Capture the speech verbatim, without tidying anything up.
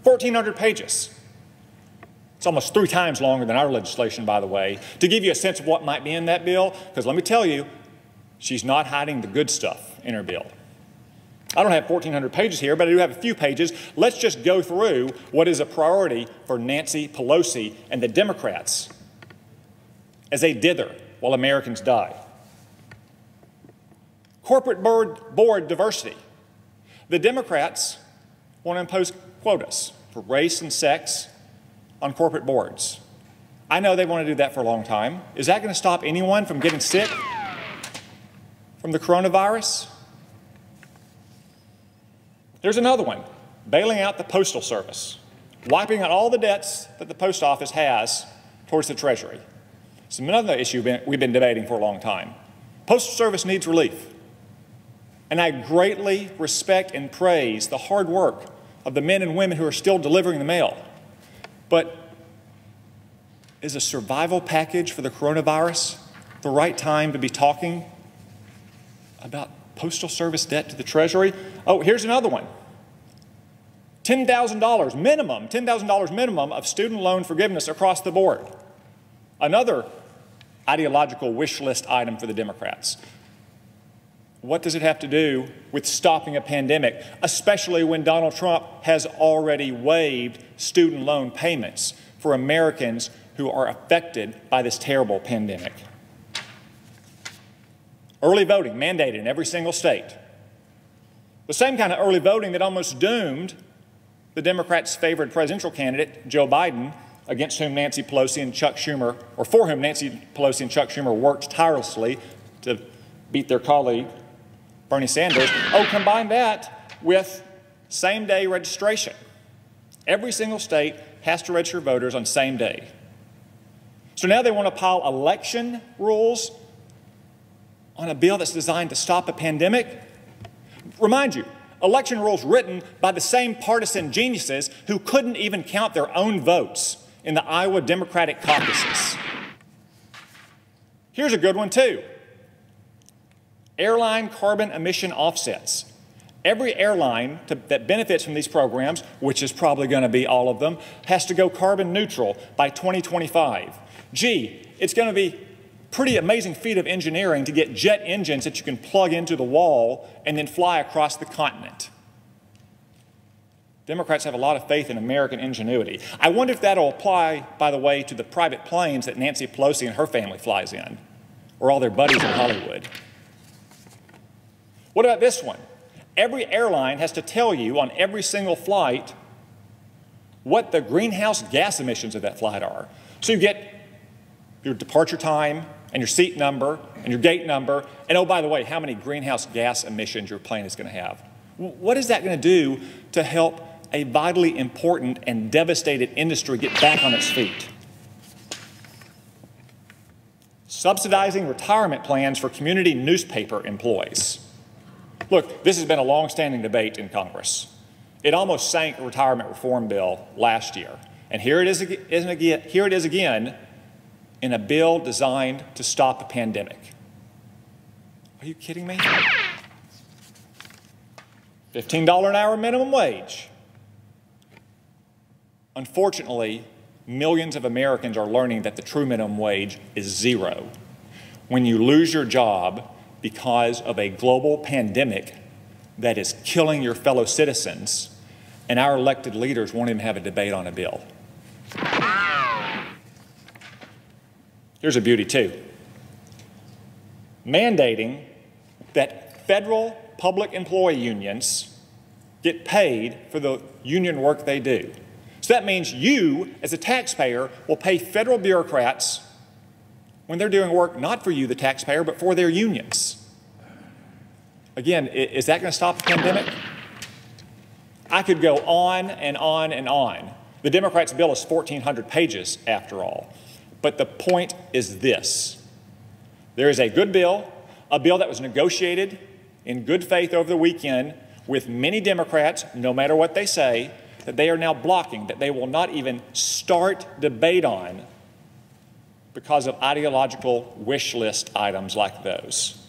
fourteen hundred pages. It's almost three times longer than our legislation, by the way, to give you a sense of what might be in that bill, because let me tell you, she's not hiding the good stuff in her bill. I don't have fourteen hundred pages here, but I do have a few pages. Let's just go through what is a priority for Nancy Pelosi and the Democrats as they dither while Americans die. Corporate board, board diversity. The Democrats want to impose quotas for race and sex on corporate boards. I know they want to do that for a long time. Is that going to stop anyone from getting sick from the coronavirus? There's another one, bailing out the Postal Service, wiping out all the debts that the Post Office has towards the Treasury. It's another issue we've been debating for a long time. Postal Service needs relief. And I greatly respect and praise the hard work of the men and women who are still delivering the mail. But is a survival package for the coronavirus the right time to be talking about Postal Service debt to the Treasury? Oh, here's another one. ten thousand dollars minimum, ten thousand dollars minimum of student loan forgiveness across the board. Another ideological wish list item for the Democrats. What does it have to do with stopping a pandemic, especially when Donald Trump has already waived student loan payments for Americans who are affected by this terrible pandemic? Early voting mandated in every single state. The same kind of early voting that almost doomed the Democrats' favored presidential candidate, Joe Biden, against whom Nancy Pelosi and Chuck Schumer, or for whom Nancy Pelosi and Chuck Schumer worked tirelessly to beat their colleague, Bernie Sanders. Oh, combine that with same-day registration. Every single state has to register voters on same day. So now they want to pile election rules on a bill that's designed to stop a pandemic. Remind you, election rules written by the same partisan geniuses who couldn't even count their own votes in the Iowa Democratic caucuses. Here's a good one, too. Airline carbon emission offsets. Every airline to, that benefits from these programs, which is probably going to be all of them, has to go carbon neutral by twenty twenty-five. Gee, it's going to be a pretty amazing feat of engineering to get jet engines that you can plug into the wall and then fly across the continent. Democrats have a lot of faith in American ingenuity. I wonder if that'll apply, by the way, to the private planes that Nancy Pelosi and her family flies in, or all their buddies in Hollywood. What about this one? Every airline has to tell you on every single flight what the greenhouse gas emissions of that flight are. So you get your departure time and your seat number and your gate number, and oh, by the way, how many greenhouse gas emissions your plane is going to have. What is that going to do to help a vitally important and devastated industry get back on its feet? Subsidizing retirement plans for community newspaper employees. Look, this has been a long-standing debate in Congress. It almost sank a retirement reform bill last year. And here it is again, here it is again in a bill designed to stop a pandemic. Are you kidding me? fifteen dollars an hour minimum wage. Unfortunately, millions of Americans are learning that the true minimum wage is zero. When you lose your job because of a global pandemic that is killing your fellow citizens, and our elected leaders won't even have a debate on a bill. Here's a beauty, too. Mandating that federal public employee unions get paid for the union work they do. So that means you, as a taxpayer, will pay federal bureaucrats when they're doing work not for you, the taxpayer, but for their unions. Again, is that going to stop the pandemic? I could go on and on and on. The Democrats' bill is fourteen hundred pages, after all. But the point is this. There is a good bill, a bill that was negotiated in good faith over the weekend with many Democrats, no matter what they say, that they are now blocking, that they will not even start debate on because of ideological wish list items like those.